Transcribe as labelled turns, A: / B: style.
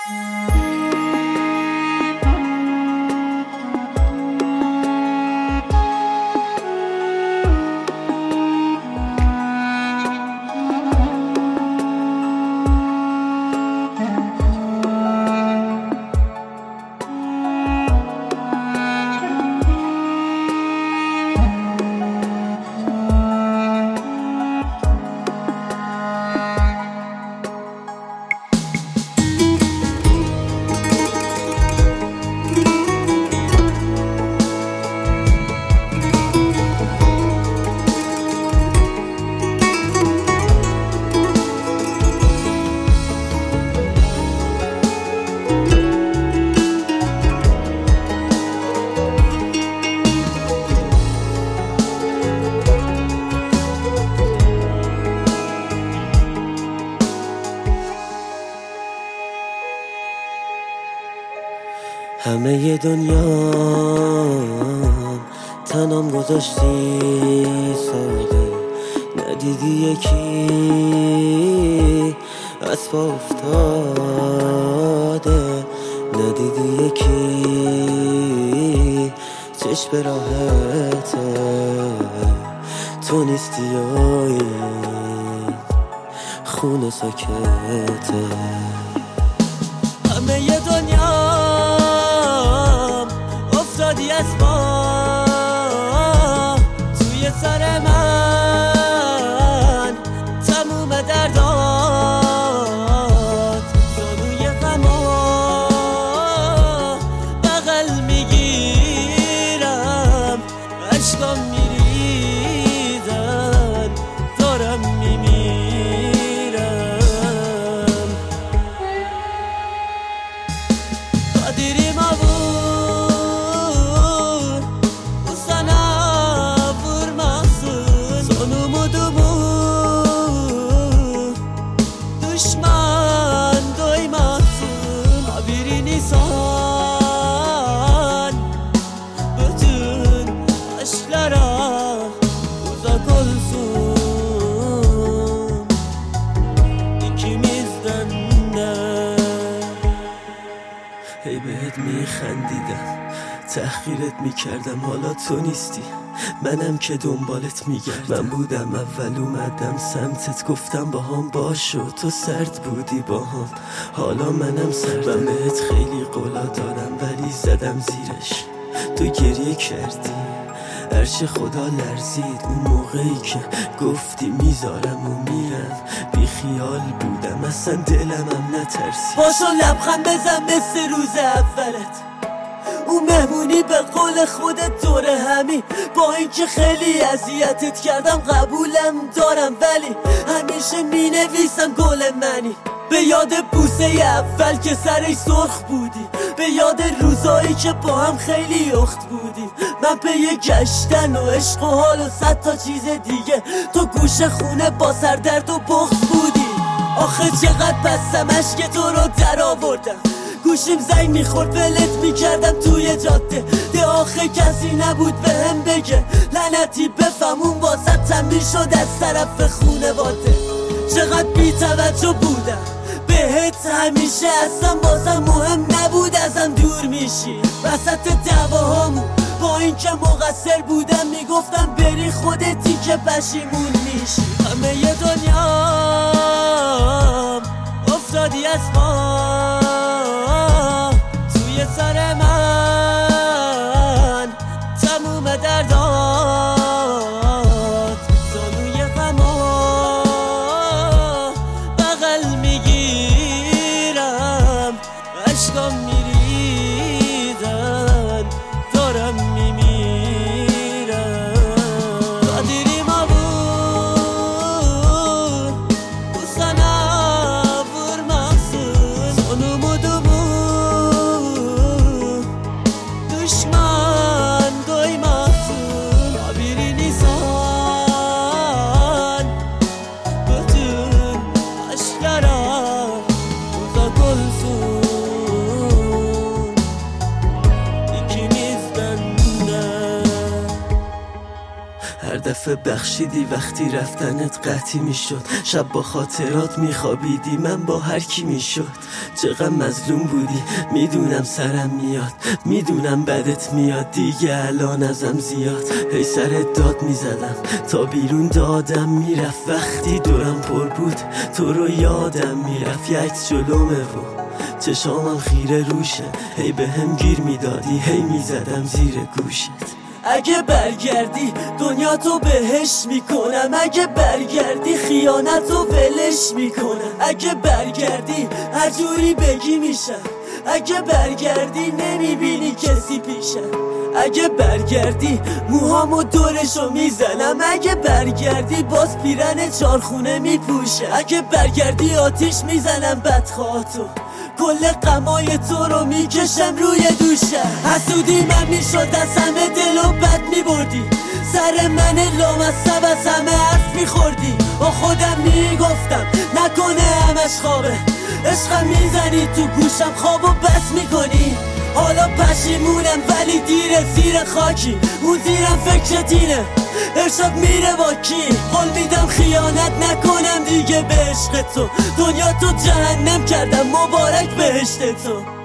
A: همه دنیا تنم گذاشتی ساده، ندیدی یکی از پا افتاده، ندیدی یکی چشم به راحته، تو نیستی و این خونه ساکته. همه دنیا افتادی از ما توی سر من، تموم دردات زانوی غما بغل میگیرم، عشقام میریزن دارم میمیرم. قادری ما هی بهت میخندیدم، تحقیرت میکردم، حالا تو نیستی، منم که دنبالت میگردم. من بودم اول اومدم سمتت، گفتم با هم باش و تو سرد بودی با هم، حالا منم سرد. من بهت خیلی قولا دادم ولی زدم زیرش، تو گریه کردی، عرش خدا لرزید اون موقعی که گفتی میذارم و میرم. بی خیال بودم اصلا دلمم نترسید.
B: باشو لبخند بزن مثل روز اولت، اون مهمونی به قول خودت دور همی، با اینکه خیلی اذیتت کردم قبولم دارم، ولی همیشه مینویسم گل منی. به یاد بوسه اول که سرش سرخ بودی، به یاد روزایی که با هم خیلی اخت بودی، من پی گشتن و عشق و حال و 100 تا چیز دیگه، تو گوش خونه با سردرد و بغض بودی. آخه چقدر بستم اشک تو رو در آوردم، گوشیم زنگ میخورد ولت میکردم توی جاده، ده آخه کسی نبود به هم بگه لعنتی بفهم اون واسه تنبیل شد از طرف خونواده. چقدر بی توجه بودم بهت، همیشه اصلا بازم مهم نبود ازم دور میشی وسط دعواهامون، با اینکه مقصر بودم میگفتم بری خودتی که پشیمون میشی. همه دنیا افتادی از ما توی سر من، تموم دردات زانوی غما بغل میگیرم، عشقام میریزن دارم میمیرم. قادری ما بود
A: لطفه بخشیدی وقتی رفتنت قطعی میشد. شب با خاطرات میخوابیدی، من با هر کی میشد. چقدر مظلوم بودی، میدونم سرم میاد، میدونم بدت میاد دیگه الان ازم زیاد. هی سرت داد میزدم تا بیرون دادم میرفت، وقتی دورم پر بود تو رو یادم میرفت. یه عکس جلومه و چشامم خیره روشه، هی به هم گیر میدادی، هی میزدم زیر گوشت.
B: اگه برگردی دنیا تو بهش میکنم، اگه برگردی خیانت رو ولش میکنم، اگه برگردی هر جوری بگی میشم، اگه برگردی نمیبینی کسی پیشم، اگه برگردی موهامو دورشو میزنم، اگه برگردی باز پیرن چارخونه میپوشه، اگه برگردی آتیش میزنم بدخواهاتو، کل غمای تو رو میکشم روی دوشم. حسودی من میشد از همه دل و بد میبردی، سر من لامصب از همه حرف میخوردی. با خودم میگفتم نکنه همش خوابه، عشقم میزنی تو گوشم خوابو بس میکنی. حالا پشیمونم ولی دیره زیر خاکی، اون زیرم فکرت اینه ارشاد میره با کی. قول میدم خیانت نکنم دیگه به عشق تو، دنیا تو جهنم کردم مبارک بهشت تو.